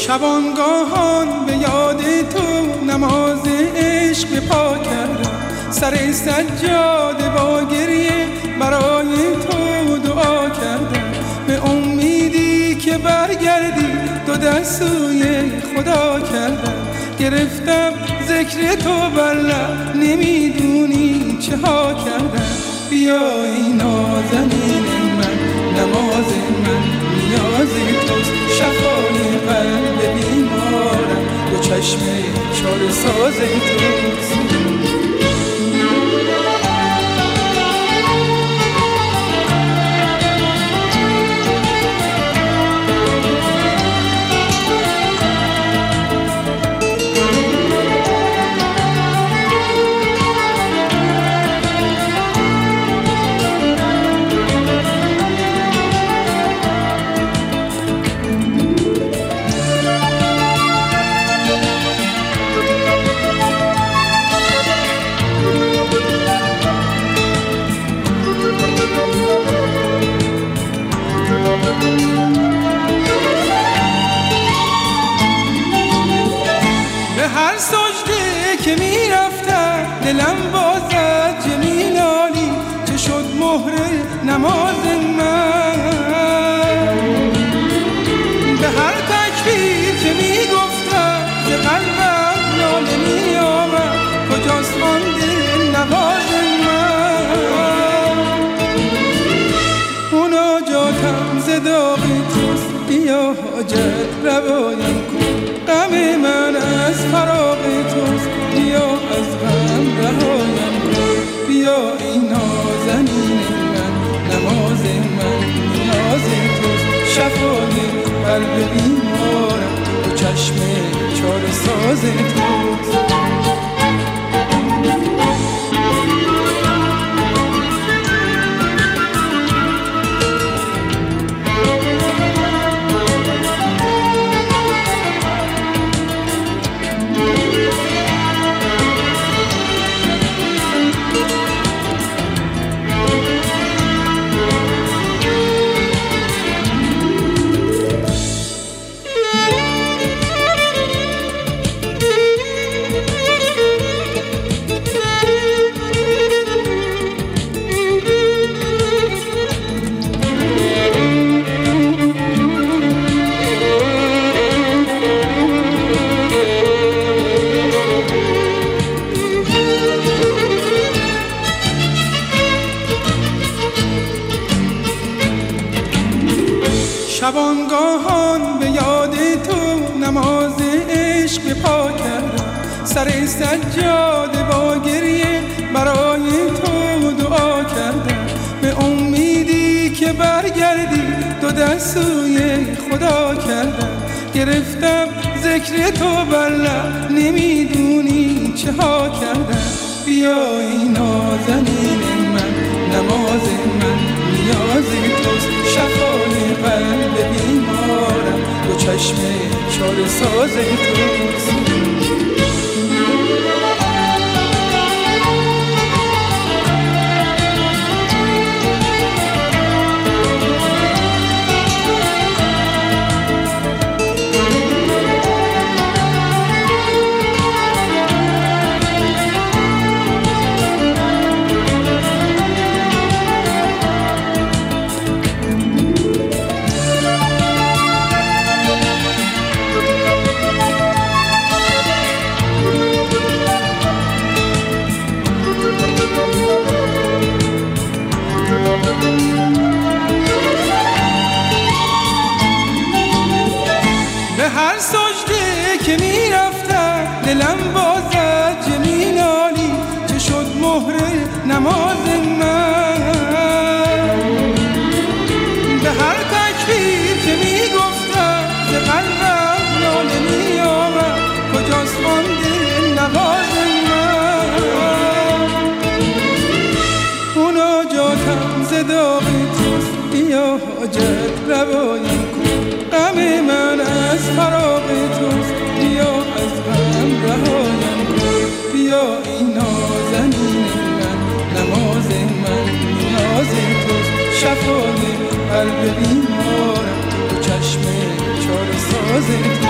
شبانگاهان به یاد تو نماز عشق به پا کردم، سر سجاده با گریه برای تو دعا کردم، به امیدی که برگردی دو دست سوی خدا کردم، گرفتم ذکر تو بر لب نمیدونی چه ها کردم. بیا ای نازنین من، نماز من نیاز توست، شفای قلب بیمارم دو چشم چاره ساز توست. به هر سجده که می رفتم دلم بازد جمیل عالی، چه شد مهر نماز من. به هر تکبیر که می گفتم ز قلبم ناله می آمد، کجاست آن دل نواز من. مناجاتم ز داغ توست، بیا حاجت روایم کن، غم من از فراق توست، بیا از غم رهایم کن. بیا ای نازنین من، نماز من نیاز توست، شفای قلب بیمارم دو چشم چاره ساز توست. شبانگاهان به یاد تو نماز عشق به پا کردم، سر سجاده با گریه برای تو دعا کردم، به امیدی که برگردی دو دست سوی خدا کردم، گرفتم ذکر تو بر لب نمیدونی چه ها کردم. بیا ای نازنین من، نماز من نیاز توست، شفای قلب بیمارم دو چشم چاره ساز توست. به هر سجده که می رفتم دلم بازد جمیل عالی، چه شد مهر نماز من. به هر تکبیر که می گفتم ز قلبم ناله می آمد، کجاست آن دل نواز من. مناجاتم ز داغ توست، بیا حاجت روایم کن، غم من از فراق توست، بیا از غم رهایم کن. بیا ای نازنین من، نماز من نیاز توست، شفای قلب بیمارم دو چشم چاره ساز توست.